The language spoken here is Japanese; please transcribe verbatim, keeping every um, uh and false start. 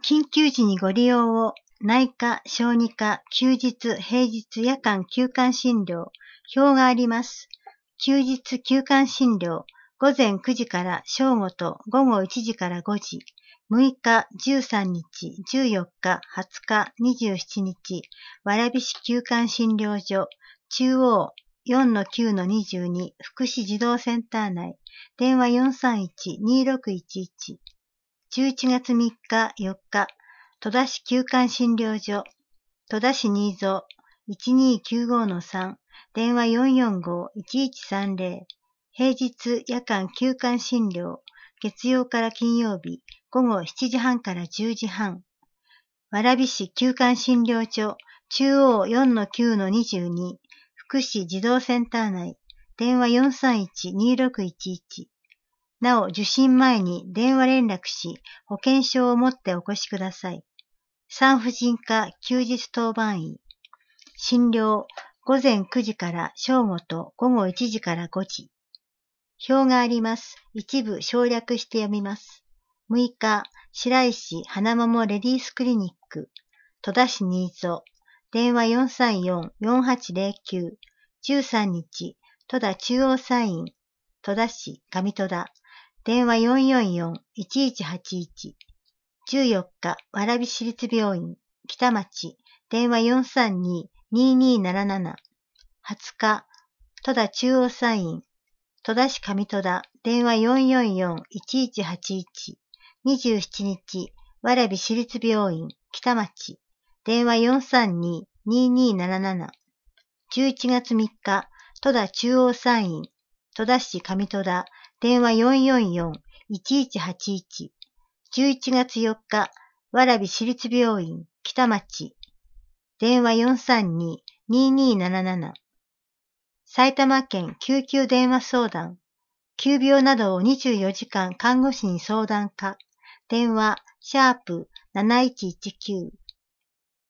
緊急時にご利用を内科、小児科、休日、平日、夜間、休館診療、表があります。休日、休館診療、午前くじから正午と午後いちじからごじ、むいか、じゅうさんにち、じゅうよっか、はつか、にじゅうしちにち、蕨市休館診療所、中央 よんのきゅうのにじゅうに 福祉児童センター内、電話 よんさんいち にろくいちいち、じゅういちがつみっか、よっか、戸田市休館診療所、戸田市新蔵 いちにきゅうごのさん、電話 よんよんご いちいちさんぜろ、平日夜間休館診療、月曜から金曜日、午後しちじはんからじゅうじはん。蕨市休館診療所、中央 よんのきゅうのにじゅうに、福祉児童センター内、電話 よんさんいち にろくいちいち。なお、受診前に電話連絡し、保険証を持ってお越しください。産婦人科休日当番医。診療、午前くじから正午と午後いちじからごじ。表があります。一部省略して読みます。むいか、白石花桃レディースクリニック、戸田市新蔵、電話 よんさんよん よんはちぜろきゅう、じゅうさんにち、戸田中央産院、戸田市上戸田、電話 よんよんよん いちいちはちいち、じゅうよっか、蕨市立病院、北町、電話 よんさんに ににーなななな、はつか、戸田中央産院、戸田市上戸田、電話 よんよんよん いちいちはちいち、にじゅうしちにち、蕨市立病院、北町、電話 よんさんに ににーなななな、じゅういちがつみっか、戸田中央産院、戸田市上戸田、電話 よんよんよん いちいちはちいち、じゅういちがつよっか、蕨市立病院、北町、電話 よんさんに ににーなななな、埼玉県救急電話相談、急病などをにじゅうよじかん看護師に相談可、電話、シャープなないちいちきゅう、